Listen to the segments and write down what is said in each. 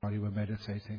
while you were meditating?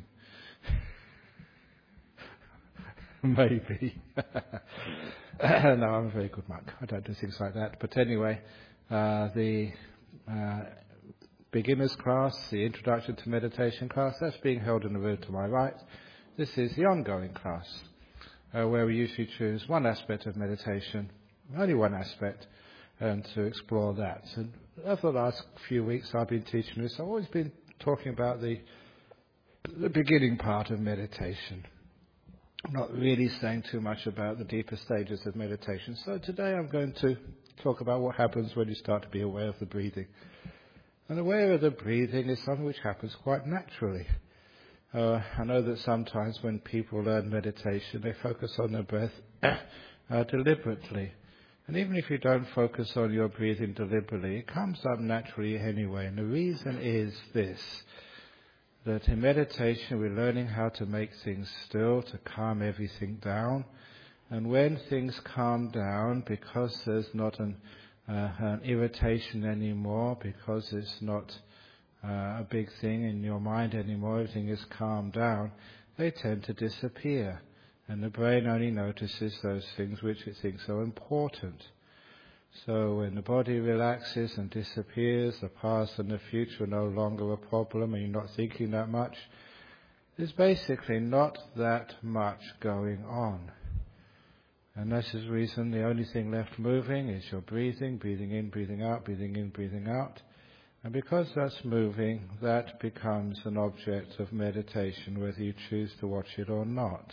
Maybe. No, I'm a very good monk. I don't do things like that. But anyway, the beginner's class, the introduction to meditation class, that's being held in the room to my right. This is the ongoing class, where we usually choose one aspect of meditation, only one aspect, and to explore that. And over the last few weeks I've been teaching this. I've always been talking about the beginning part of meditation. I'm not really saying too much about the deeper stages of meditation. So today I'm going to talk about what happens when you start to be aware of the breathing. And aware of the breathing is something which happens quite naturally. I know that sometimes when people learn meditation, they focus on their breath deliberately. And even if you don't focus on your breathing deliberately, it comes up naturally anyway. And the reason is this, that in meditation we're learning how to make things still, to calm everything down. And when things calm down, because there's not an irritation anymore, because it's not a big thing in your mind anymore, everything is calmed down, they tend to disappear. And the brain only notices those things which it thinks are important. So when the body relaxes and disappears, the past and the future are no longer a problem and you're not thinking that much, there's basically not that much going on. And that's the reason the only thing left moving is your breathing, breathing in, breathing out, breathing in, breathing out. And because that's moving, that becomes an object of meditation, whether you choose to watch it or not.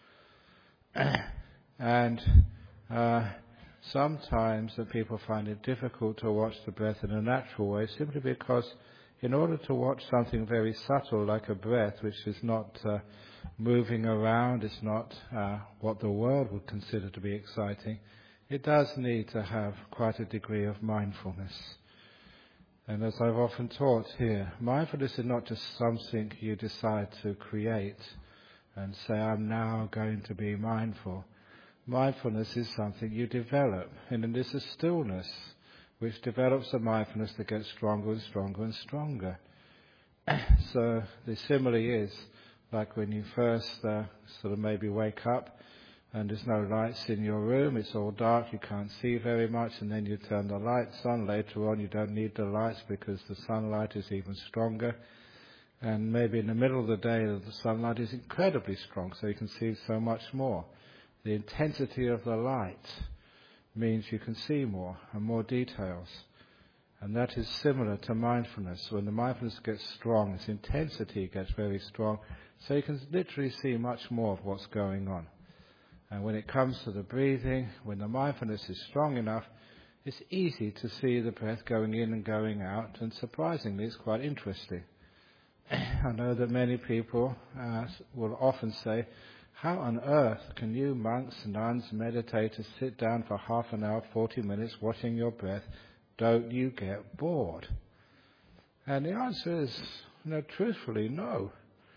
And sometimes the people find it difficult to watch the breath in a natural way, simply because in order to watch something very subtle like a breath, which is not moving around, it's not what the world would consider to be exciting, it does need to have quite a degree of mindfulness. And as I've often taught here, mindfulness is not just something you decide to create and say, I'm now going to be mindful. Mindfulness is something you develop, and then there's a stillness which develops a mindfulness that gets stronger and stronger and stronger. So the simile is like when you first sort of maybe wake up and there's no lights in your room, it's all dark, you can't see very much, and then you turn the lights on. Later on you don't need the lights because the sunlight is even stronger. And maybe in the middle of the day the sunlight is incredibly strong, so you can see so much more. The intensity of the light means you can see more and more details. And that is similar to mindfulness. When the mindfulness gets strong, its intensity gets very strong, so you can literally see much more of what's going on. And when it comes to the breathing, when the mindfulness is strong enough, it's easy to see the breath going in and going out, and surprisingly it's quite interesting. I know that many people will often say, how on earth can you monks, nuns, meditators sit down for half an hour, 40 minutes watching your breath? Don't you get bored? And the answer is, truthfully, no.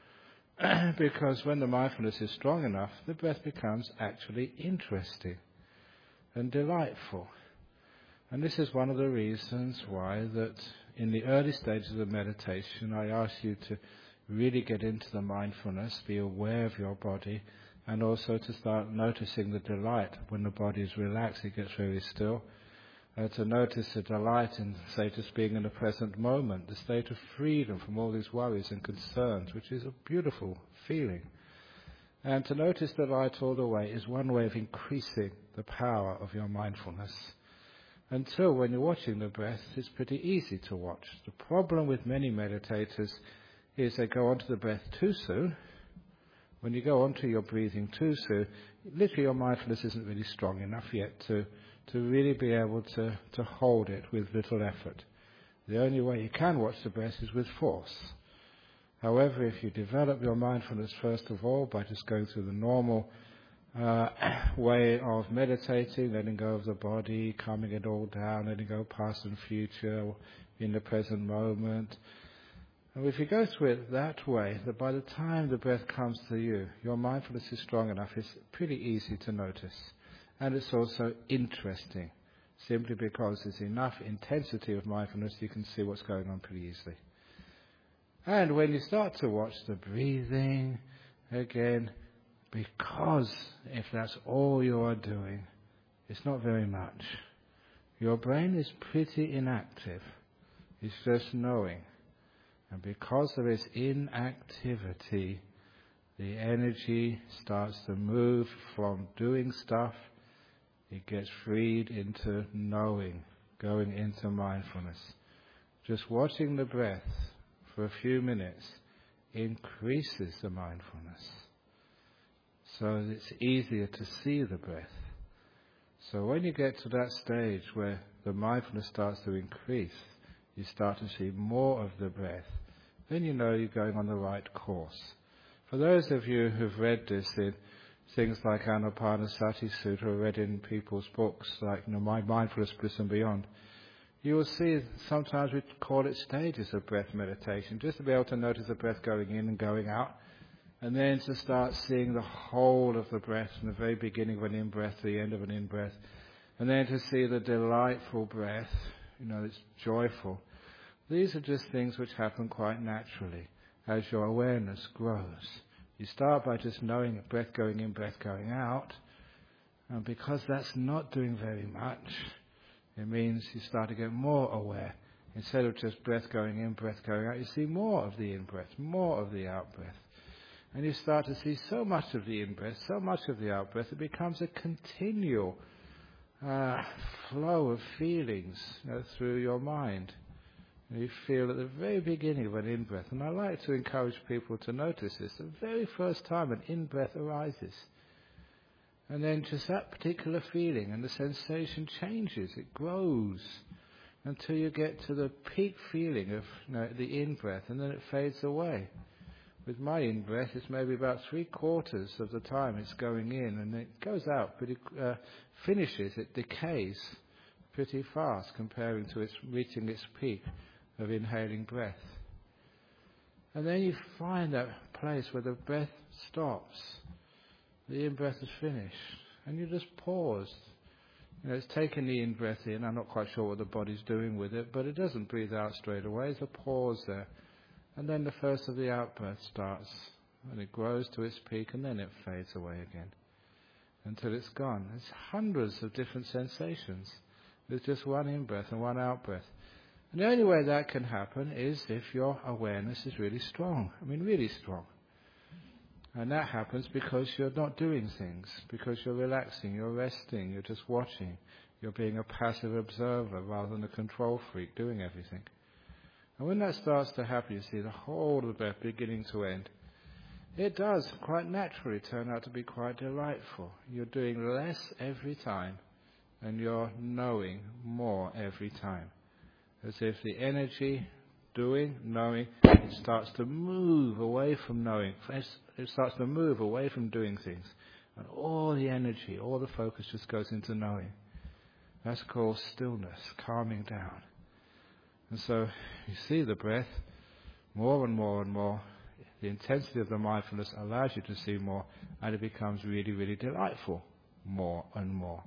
Because when the mindfulness is strong enough, the breath becomes actually interesting and delightful. And this is one of the reasons why that in the early stages of meditation, I ask you to really get into the mindfulness, be aware of your body, and also to start noticing the delight when the body is relaxed, it gets very still. To notice the delight in, say, just being in the present moment, the state of freedom from all these worries and concerns, which is a beautiful feeling. And to notice delight all the way is one way of increasing the power of your mindfulness. Until when you're watching the breath, it's pretty easy to watch. The problem with many meditators is they go onto the breath too soon. When you go onto your breathing too soon, literally your mindfulness isn't really strong enough yet to really be able to hold it with little effort. The only way you can watch the breath is with force. However, if you develop your mindfulness first of all by just going through the normal way of meditating, letting go of the body, calming it all down, letting go past and future, in the present moment. And if you go through it that way, that by the time the breath comes to you, your mindfulness is strong enough, it's pretty easy to notice. And it's also interesting, simply because there's enough intensity of mindfulness you can see what's going on pretty easily. And when you start to watch the breathing again, because if that's all you are doing, it's not very much. Your brain is pretty inactive. It's just knowing. And because of its inactivity, the energy starts to move from doing stuff. It gets freed into knowing, going into mindfulness. Just watching the breath for a few minutes increases the mindfulness. So it's easier to see the breath. So when you get to that stage where the mindfulness starts to increase, you start to see more of the breath, then you know you're going on the right course. For those of you who've read this in things like Anapanasati Sutta, or read in people's books like My Mindfulness, Bliss and Beyond, you will see sometimes we call it stages of breath meditation, just to be able to notice the breath going in and going out, and then to start seeing the whole of the breath from the very beginning of an in-breath to the end of an in-breath, and then to see the delightful breath, it's joyful. These are just things which happen quite naturally as your awareness grows. You start by just knowing breath going in, breath going out, and because that's not doing very much, it means you start to get more aware. Instead of just breath going in, breath going out, you see more of the in-breath, more of the out-breath. And you start to see so much of the in-breath, so much of the out-breath, it becomes a continual flow of feelings through your mind. You feel at the very beginning of an in-breath, and I like to encourage people to notice this, the very first time an in-breath arises. And then just that particular feeling and the sensation changes, it grows, until you get to the peak feeling of the in-breath, and then it fades away. With my in-breath, it's maybe about 3/4 of the time it's going in, and it goes out, but it decays pretty fast comparing to its reaching its peak of inhaling breath. And then you find that place where the breath stops, the in-breath is finished, and you just pause. It's taken the in-breath in, I'm not quite sure what the body's doing with it, but it doesn't breathe out straight away, there's a pause there. And then the first of the out-breath starts, and it grows to its peak, and then it fades away again, until it's gone. There's hundreds of different sensations. There's just one in-breath and one out-breath. And the only way that can happen is if your awareness is really strong. Really strong. And that happens because you're not doing things, because you're relaxing, you're resting, you're just watching. You're being a passive observer rather than a control freak doing everything. And when that starts to happen, you see the whole of the breath beginning to end. It does quite naturally turn out to be quite delightful. You're doing less every time, and you're knowing more every time. As if the energy, doing, knowing, it starts to move away from knowing. It starts to move away from doing things. And all the energy, all the focus just goes into knowing. That's called stillness, calming down. And so you see the breath more and more and more. The intensity of the mindfulness allows you to see more, and it becomes really, really delightful more and more.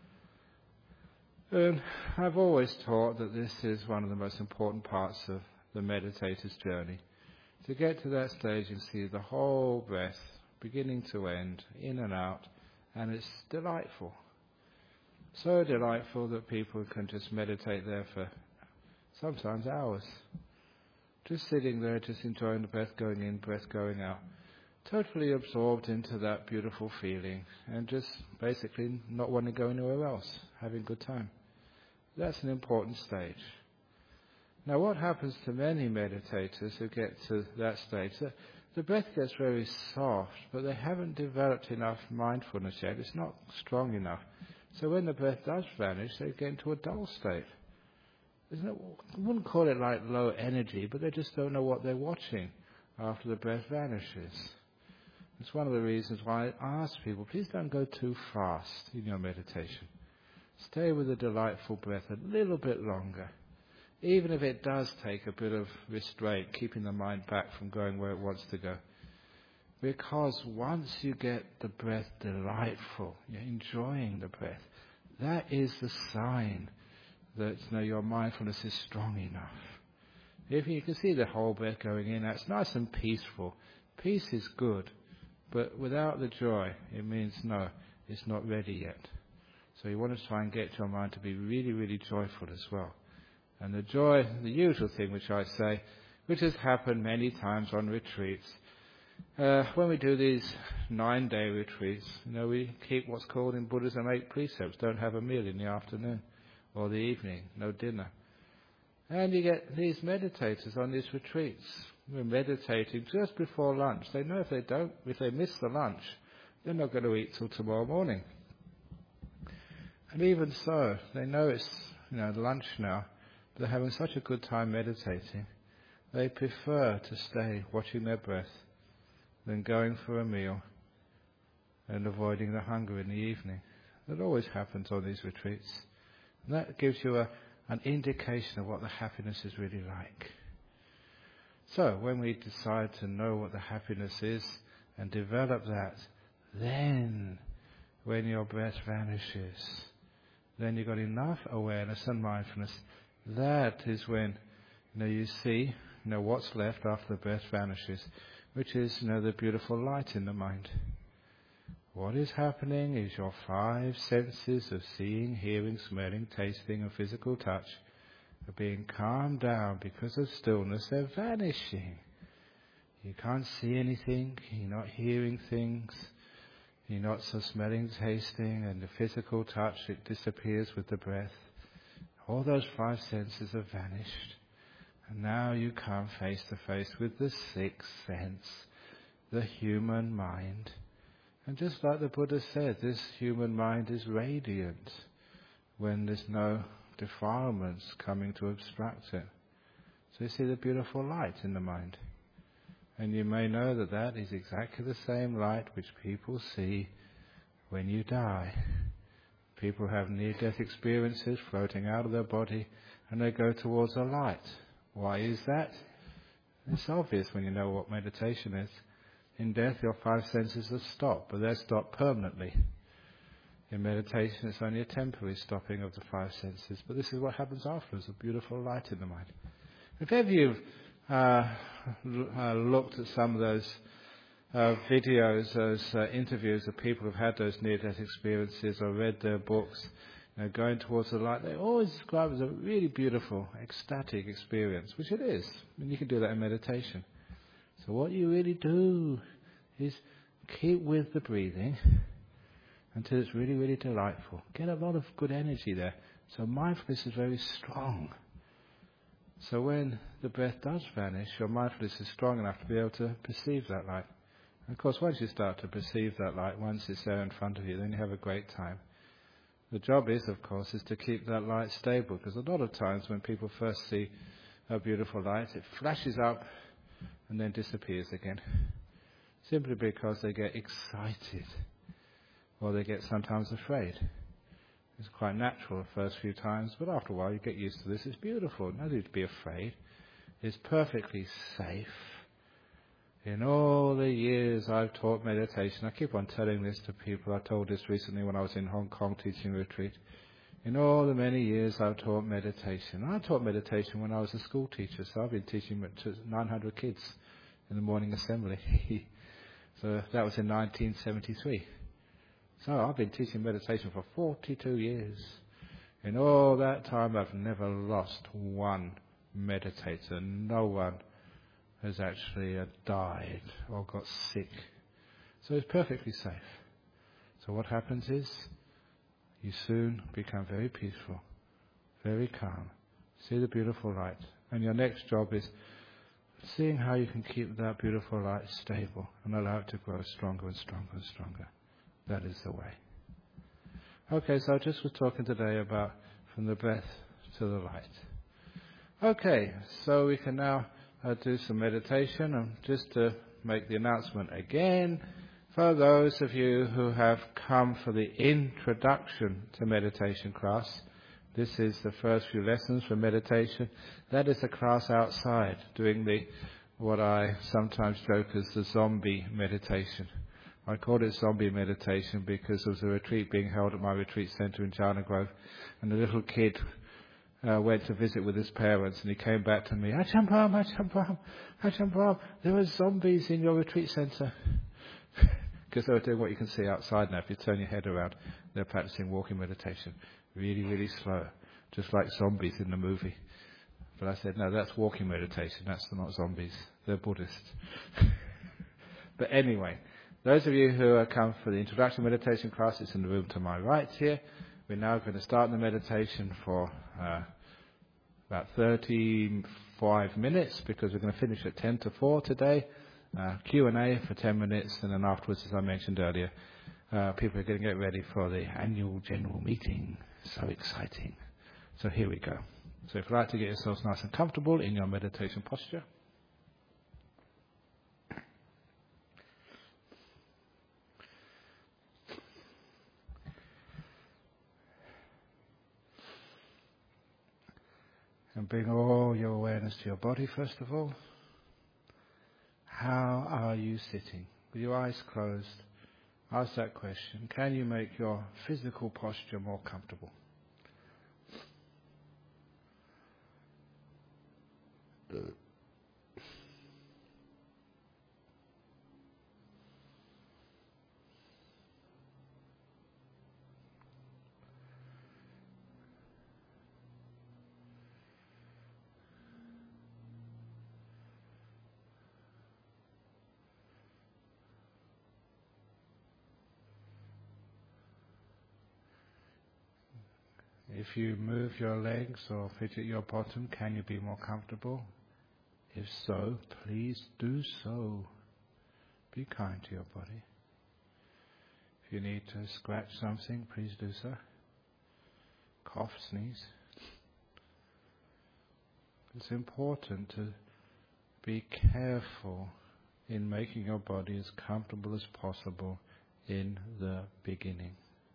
And I've always taught that this is one of the most important parts of the meditator's journey. To get to that stage and see the whole breath, beginning to end, in and out, and it's delightful. So delightful that people can just meditate there for sometimes hours. Just sitting there, just enjoying the breath going in, breath going out. Totally absorbed into that beautiful feeling and just basically not wanting to go anywhere else, having a good time. That's an important stage. Now what happens to many meditators who get to that stage, the breath gets very soft, but they haven't developed enough mindfulness yet. It's not strong enough. So when the breath does vanish, they get into a dull state. I wouldn't call it like low energy, but they just don't know what they're watching after the breath vanishes. It's one of the reasons why I ask people, please don't go too fast in your meditation. Stay with the delightful breath a little bit longer, even if it does take a bit of restraint, keeping the mind back from going where it wants to go. Because once you get the breath delightful, you're enjoying the breath, that is the sign that your mindfulness is strong enough. If you can see the whole breath going in, that's nice and peaceful. Peace is good, but without the joy, it means no, it's not ready yet. So you want to try and get your mind to be really, really joyful as well. And the joy, the usual thing which I say, which has happened many times on retreats, when we do these 9-day retreats, we keep what's called in Buddhism 8 precepts. Don't have a meal in the afternoon or the evening, no dinner. And you get these meditators on these retreats. We're meditating just before lunch. They know if they miss the lunch, they're not going to eat till tomorrow morning. And even so, they know it's lunch now. They're having such a good time meditating. They prefer to stay watching their breath than going for a meal and avoiding the hunger in the evening. That always happens on these retreats. And that gives you an indication of what the happiness is really like. So when we decide to know what the happiness is and develop that, then when your breath vanishes, then you've got enough awareness and mindfulness. That is when you see what's left after the breath vanishes, which is the beautiful light in the mind. What is happening is your 5 senses of seeing, hearing, smelling, tasting and physical touch are being calmed down because of stillness. They're vanishing. You can't see anything, you're not hearing things, you're not so smelling, tasting, and the physical touch, it disappears with the breath. All those 5 senses have vanished. And now you come face to face with the 6th sense, the human mind. And just like the Buddha said, this human mind is radiant when there's no defilements coming to obstruct it. So you see the beautiful light in the mind. And you may know that is exactly the same light which people see when you die. People have near-death experiences floating out of their body and they go towards a light. Why is that? It's obvious when you know what meditation is. In death, your 5 senses are stopped, but they're stopped permanently. In meditation, it's only a temporary stopping of the 5 senses, but this is what happens afterwards, a beautiful light in the mind. If ever you've looked at some of those videos, those interviews of people who've had those near-death experiences or read their books, going towards the light, they always describe it as a really beautiful, ecstatic experience, which it is. And you can do that in meditation. So what you really do is keep with the breathing until it's really, really delightful. Get a lot of good energy there. So mindfulness is very strong. So when the breath does vanish, your mindfulness is strong enough to be able to perceive that light. And of course, once you start to perceive that light, once it's there in front of you, then you have a great time. The job is, of course, is to keep that light stable, because a lot of times when people first see a beautiful light, it flashes up and then disappears again, simply because they get excited or they get sometimes afraid. It's quite natural the first few times, but after a while you get used to this. It's beautiful. No need to be afraid. It's perfectly safe. In all the years I've taught meditation, I keep on telling this to people. I told this recently when I was in Hong Kong teaching a retreat. In all the many years I've taught meditation. I taught meditation when I was a school teacher, so I've been teaching to 900 kids in the morning assembly. So that was in 1973. So I've been teaching meditation for 42 years. In all that time I've never lost one meditator. No one has actually died or got sick. So it's perfectly safe. So what happens is you soon become very peaceful, very calm, see the beautiful light. And your next job is seeing how you can keep that beautiful light stable and allow it to grow stronger and stronger and stronger. That is the way. Okay, so I just was talking today about from the breath to the light. Okay, so we can now do some meditation, and just to make the announcement again, for those of you who have come for the introduction to meditation class, this is the first few lessons for meditation. That is a class outside, doing what I sometimes joke as the zombie meditation. I called it zombie meditation because there was a retreat being held at my retreat centre in Jhana Grove, and a little kid went to visit with his parents, and he came back to me, Ajahn Brahm, Ajahn Brahm, Ajahn Brahm, there were zombies in your retreat centre. Because they were doing what you can see outside now. If you turn your head around, they're practicing walking meditation. Really, really slow. Just like zombies in the movie. But I said, no, that's walking meditation. That's not zombies. They're Buddhists. But anyway, those of you who come for the introduction meditation class, it's in the room to my right here. We're now going to start the meditation for about 35 minutes, because we're going to finish at 10 to 4 today. Q&A for 10 minutes, and then afterwards, as I mentioned earlier, people are going to get ready for the annual general meeting. So exciting. So here we go. So if you'd like to get yourselves nice and comfortable in your meditation posture. And bring all your awareness to your body first of all. How are you sitting? With your eyes closed, ask that question. Can you make your physical posture more comfortable? If you move your legs or fidget your bottom, can you be more comfortable? If so, please do so. Be kind to your body. If you need to scratch something, please do so. Cough, sneeze. It's important to be careful in making your body as comfortable as possible in the beginning.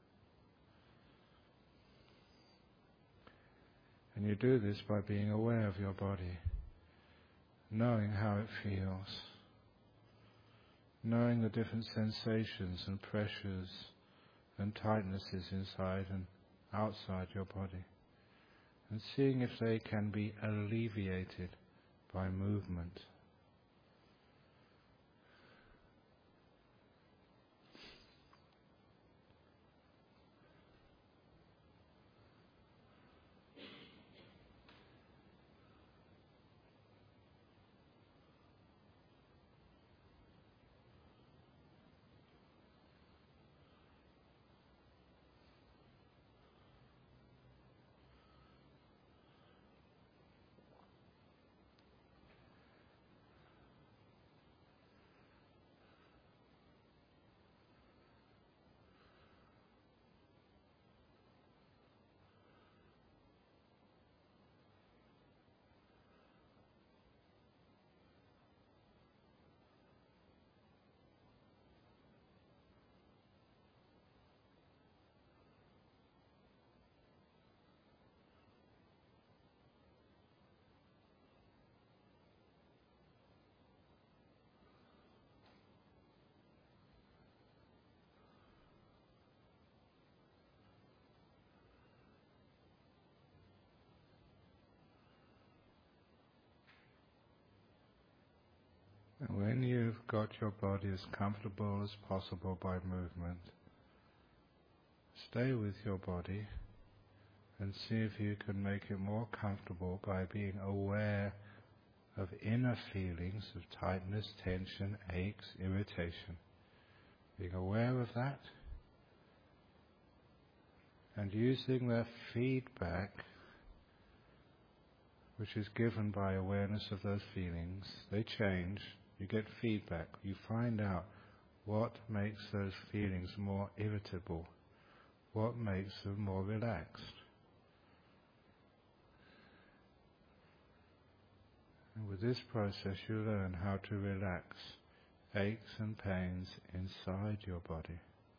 And you do this by being aware of your body, knowing how it feels, knowing the different sensations and pressures and tightnesses inside and outside your body, and seeing if they can be alleviated by movement. And when you've got your body as comfortable as possible by movement, stay with your body and see if you can make it more comfortable by being aware of inner feelings of tightness, tension, aches, irritation. Being aware of that and using the feedback which is given by awareness of those feelings. They change. You get feedback. You find out what makes those feelings more irritable, what makes them more relaxed. And with this process you learn how to relax aches and pains inside your body.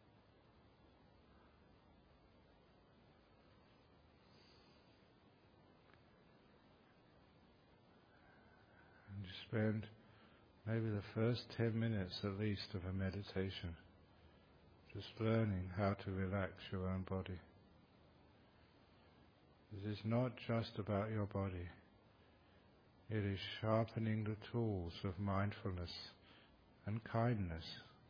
And you spend maybe the first 10 minutes at least of a meditation just learning how to relax your own body. This is not just about your body. It is sharpening the tools of mindfulness and kindness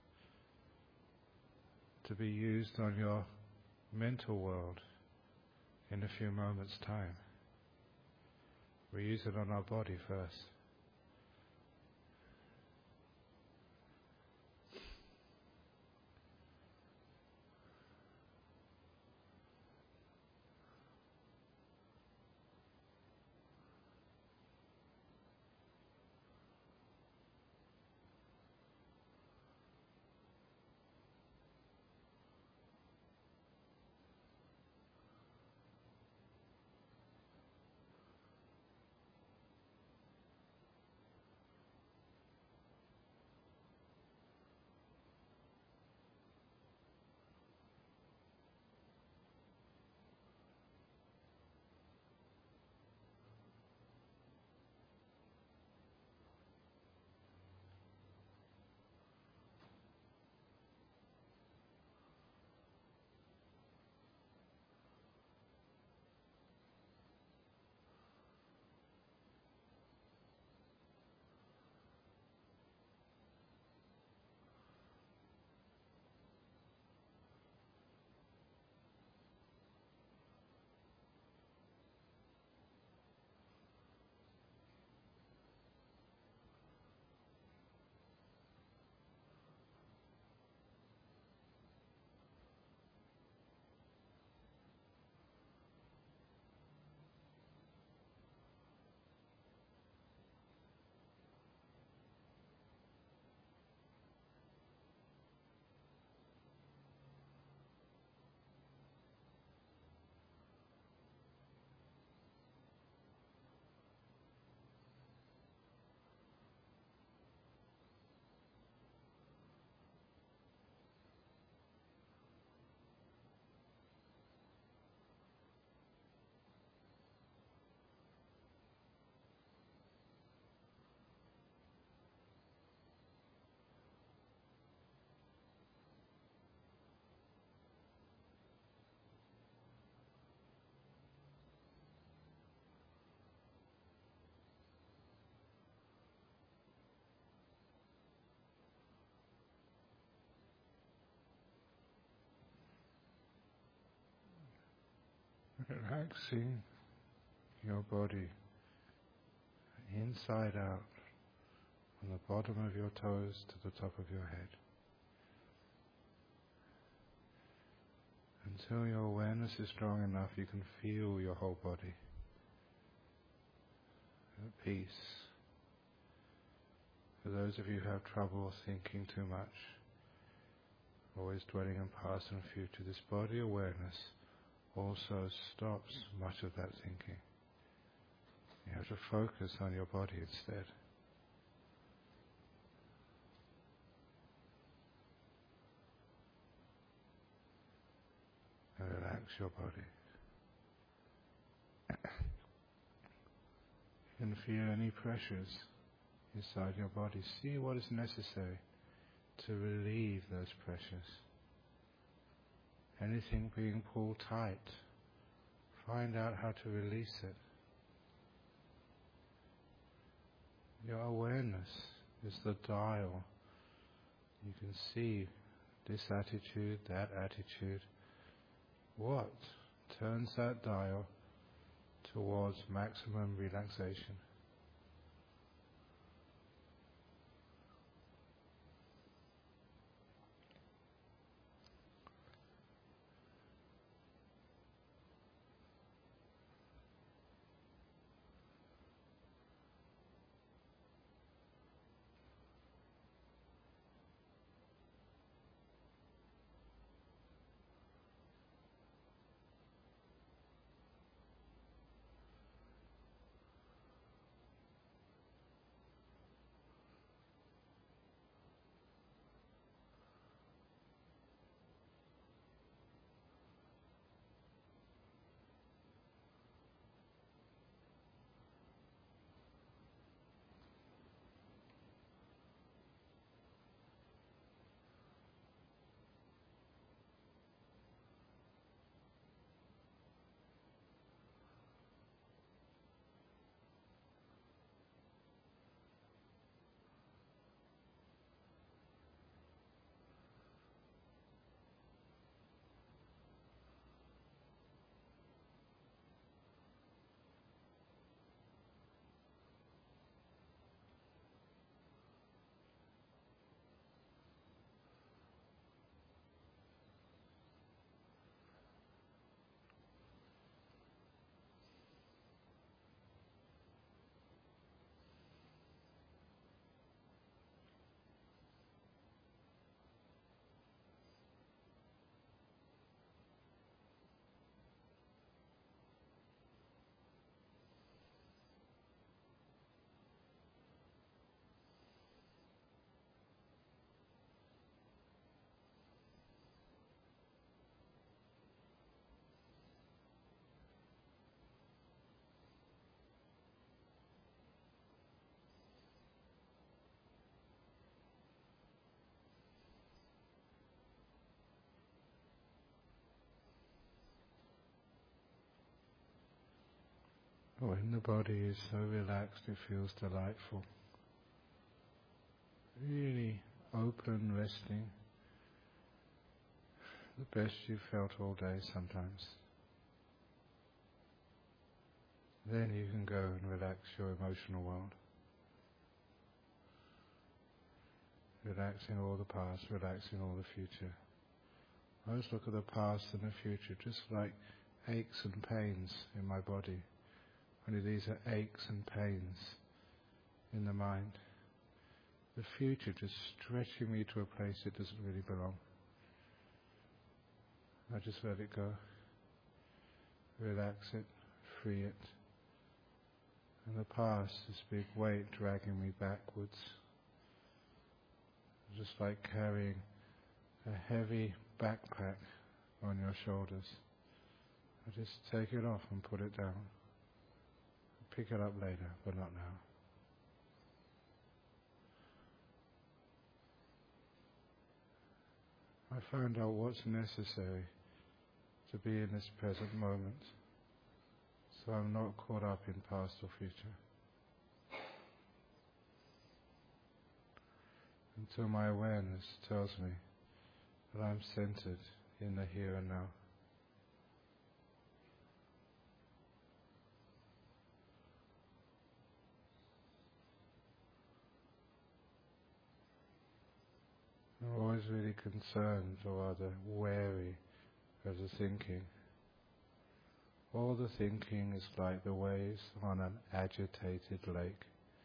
to be used on your mental world in a few moments' time. We use it on our body first. Relaxing your body inside out, from the bottom of your toes to the top of your head, until your awareness is strong enough you can feel your whole body at peace. For those of you who have trouble thinking too much, always dwelling in past and future, this body awareness also stops much of that thinking. You have to focus on your body instead. And relax your body. You can feel any pressures inside your body. See what is necessary to relieve those pressures. Anything being pulled tight, find out how to release it. Your awareness is the dial. You can see this attitude, that attitude. What turns that dial towards maximum relaxation? When the body is so relaxed, it feels delightful. Really open, resting. The best you've felt all day sometimes. Then you can go and relax your emotional world. Relaxing all the past, relaxing all the future. I always look at the past and the future just like aches and pains in my body. Only these are aches and pains in the mind. The future just stretching me to a place it doesn't really belong. I just let it go. Relax it, free it. And the past, this big weight dragging me backwards. Just like carrying a heavy backpack on your shoulders. I just take it off and put it down. Pick it up later, but not now. I found out what's necessary to be in this present moment, so I'm not caught up in past or future. Until my awareness tells me that I'm centered in the here and now. I'm always really concerned, or rather wary, of the thinking. All the thinking is like the waves on an agitated lake.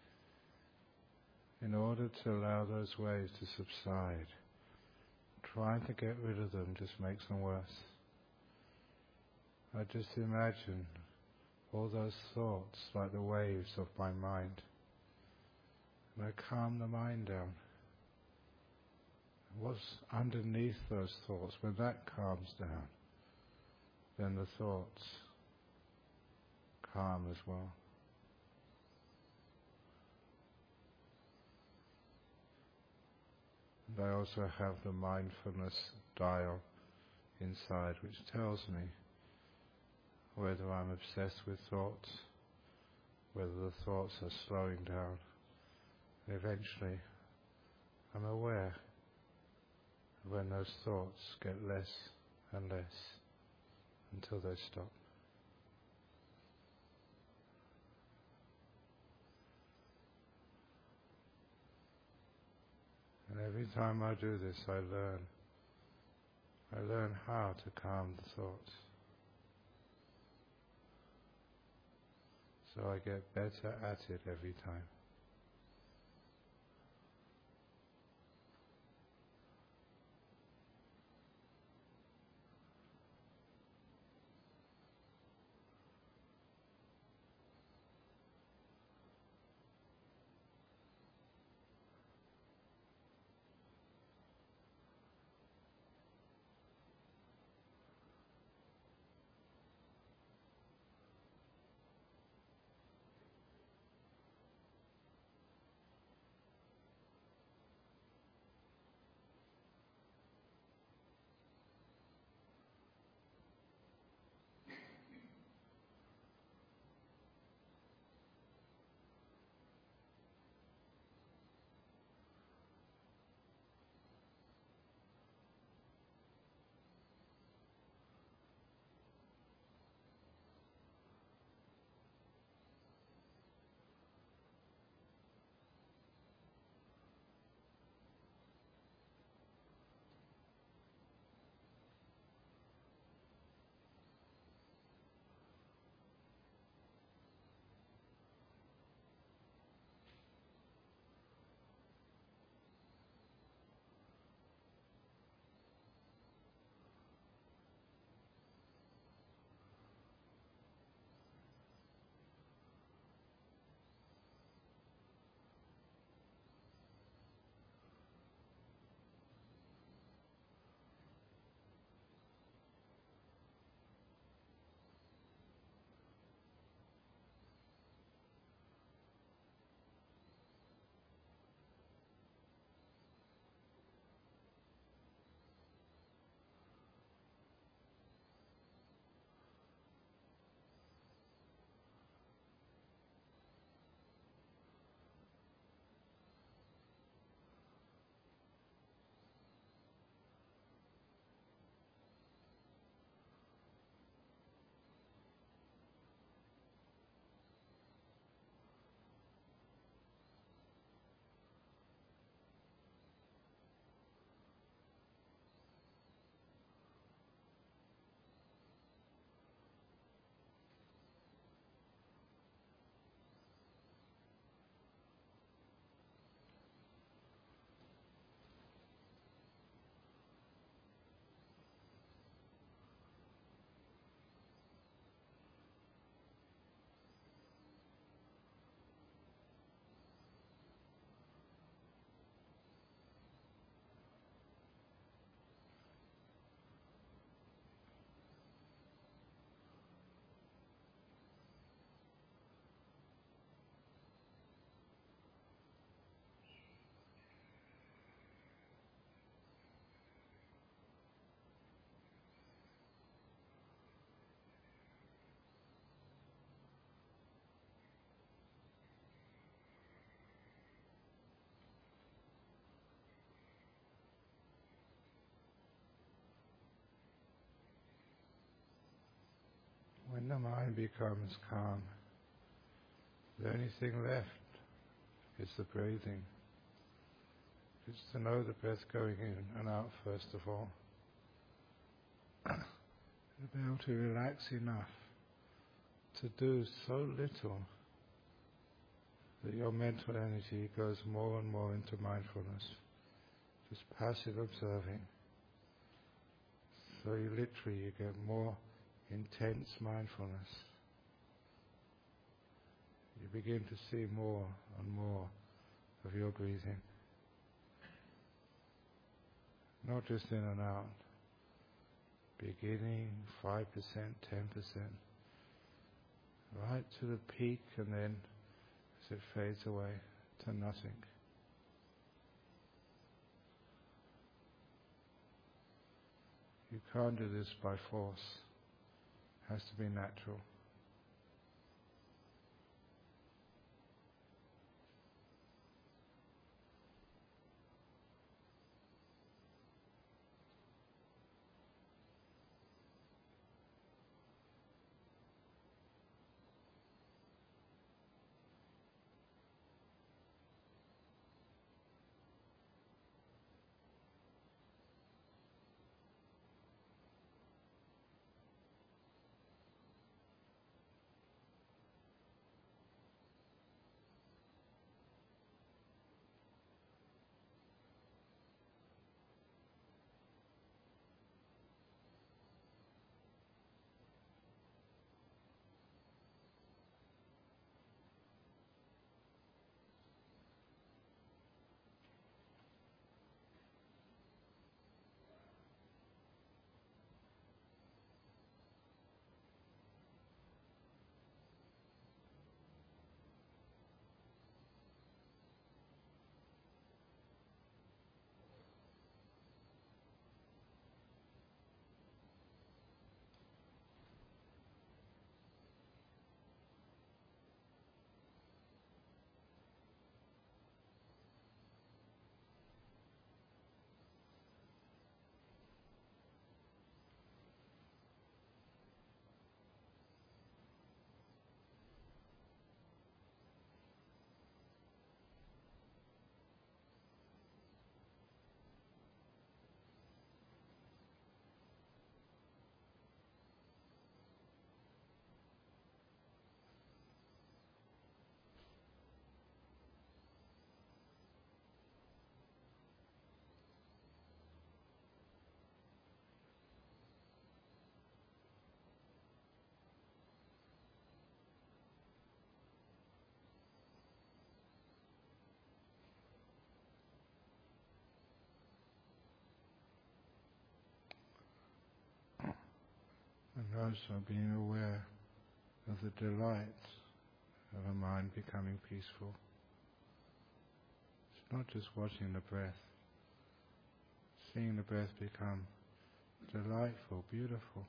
In order to allow those waves to subside, trying to get rid of them just makes them worse. I just imagine all those thoughts like the waves of my mind. And I calm the mind down. What's underneath those thoughts, when that calms down, then the thoughts calm as well. And I also have the mindfulness dial inside which tells me whether I'm obsessed with thoughts, whether the thoughts are slowing down. Eventually, I'm aware when those thoughts get less and less until they stop. And every time I do this, I learn how to calm the thoughts. So I get better at it every time. and the mind becomes calm. The only thing left is the breathing. It's to know the breath going in and out first of all. To be able to relax enough to do so little that your mental energy goes more and more into mindfulness, just passive observing. So you get more intense mindfulness. You begin to see more and more of your breathing. Not just in and out. Beginning 5%, 10%, right to the peak, and then as it fades away to nothing. You can't do this by force. It has to be natural. And also being aware of the delight of a mind becoming peaceful. It's not just watching the breath, seeing the breath become delightful, beautiful.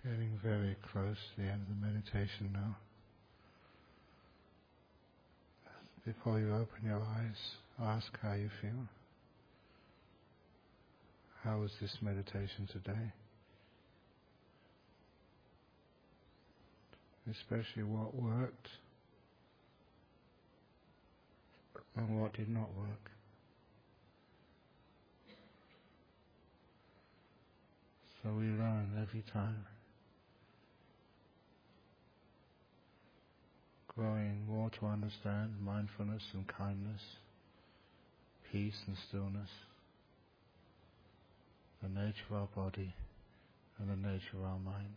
Getting very close to the end of the meditation now. Before you open your eyes, ask how you feel. How was this meditation today? Especially what worked and what did not work. So we learn every time. Growing more to understand mindfulness and kindness, peace and stillness, the nature of our body and the nature of our mind.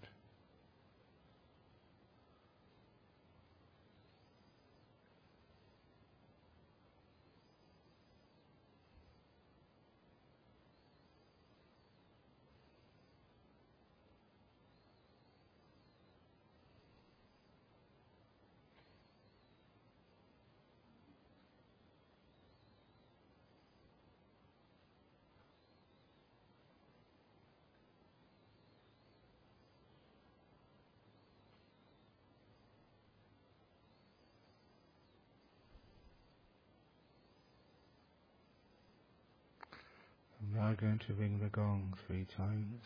I'm now going to ring the gong 3 times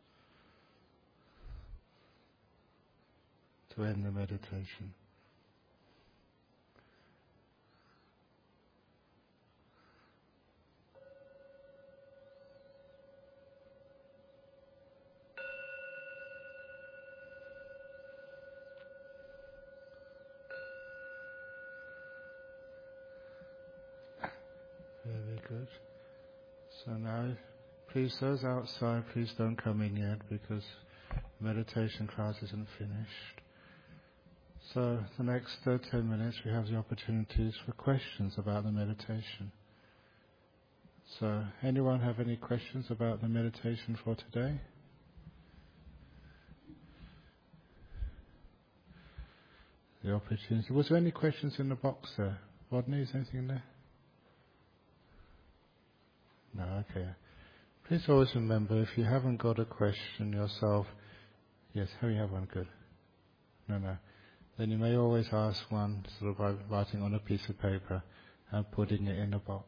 to end the meditation. Very good. So now, please, those outside, please don't come in yet because meditation class isn't finished. So the next 10 minutes we have the opportunities for questions about the meditation. So anyone have any questions about the meditation for today? The opportunity. Was there any questions in the box there? Rodney, is anything there? No, okay. Please always remember, if you haven't got a question yourself, yes, Harry, have one, good. No. Then you may always ask one sort of by writing on a piece of paper and putting it in a box.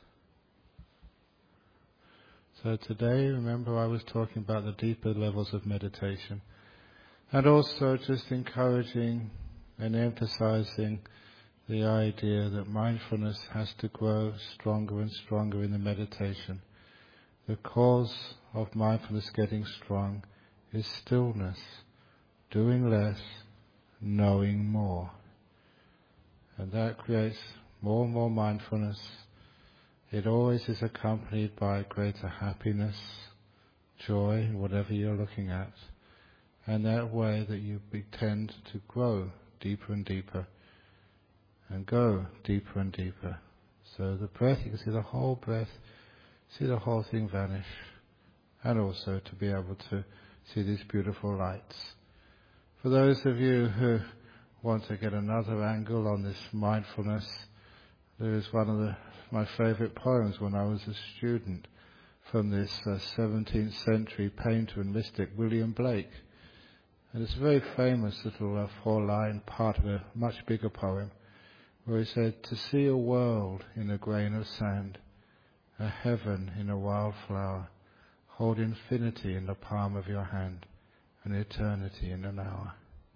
So today, remember I was talking about the deeper levels of meditation and also just encouraging and emphasizing the idea that mindfulness has to grow stronger and stronger in the meditation. The cause of mindfulness getting strong is stillness, doing less, knowing more. And that creates more and more mindfulness. It always is accompanied by greater happiness, joy, whatever you're looking at. And that way that you tend to grow deeper and deeper and go deeper and deeper. So the breath, you can see the whole breath, see the whole thing vanish, and also to be able to see these beautiful lights. For those of you who want to get another angle on this mindfulness, there is one of my favorite poems when I was a student from this 17th century painter and mystic William Blake. And it's a very famous little 4-line part of a much bigger poem, where he said, to see a world in a grain of sand, a heaven in a wildflower, hold infinity in the palm of your hand, and eternity in an hour.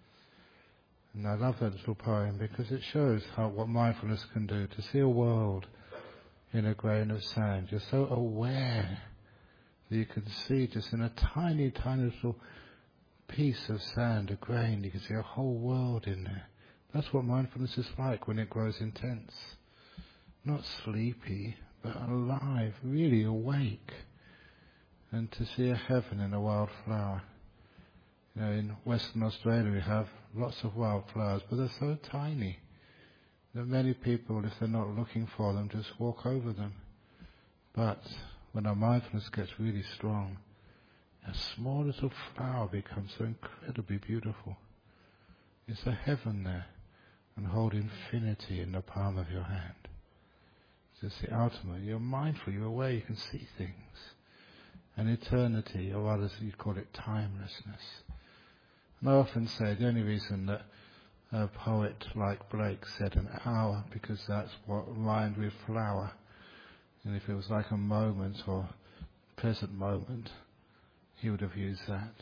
And I love that little poem because it shows what mindfulness can do. To see a world in a grain of sand, you're so aware that you can see just in a tiny, tiny little piece of sand, a grain, you can see a whole world in there. That's what mindfulness is like when it grows intense. Not sleepy, but alive, really awake. And to see a heaven in a wildflower. You know, in Western Australia we have lots of wildflowers, but they're so tiny that many people, if they're not looking for them, just walk over them. But when our mindfulness gets really strong, a small little flower becomes so incredibly beautiful. It's a heaven there, and hold infinity in the palm of your hand. It's the ultimate. You're mindful, you're aware, you can see things. And eternity, or others you call it timelessness. And I often say the only reason that a poet like Blake said an hour, because that's what rhymed with flower. And if it was like a moment or present moment, he would have used that.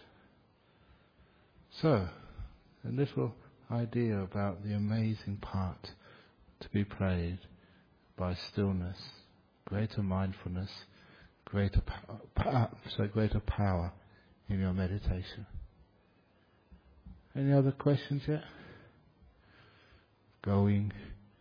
So, a little idea about the amazing part to be played by stillness, greater mindfulness, greater power in your meditation. Any other questions yet? Going,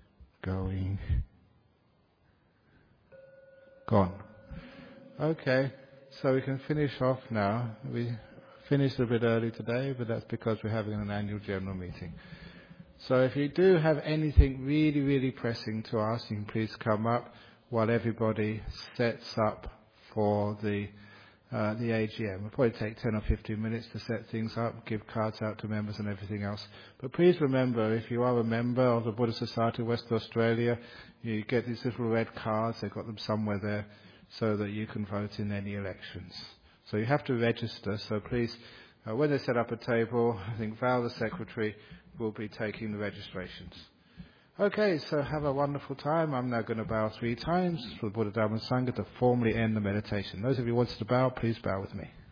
gone. Okay, so we can finish off now. We finished a bit early today, but that's because we're having an annual general meeting. So if you do have anything really, really pressing to ask, you can please come up while everybody sets up for the AGM. It'll probably take 10 or 15 minutes to set things up, give cards out to members and everything else. But please remember, if you are a member of the Buddhist Society of Western Australia, you get these little red cards. They've got them somewhere there so that you can vote in any elections. So you have to register. So please, when they set up a table, I think Val, the secretary, will be taking the registrations. Okay, so have a wonderful time. I'm now going to bow 3 times for the Buddha Dhamma Sangha to formally end the meditation. Those of you who wanted to bow, please bow with me.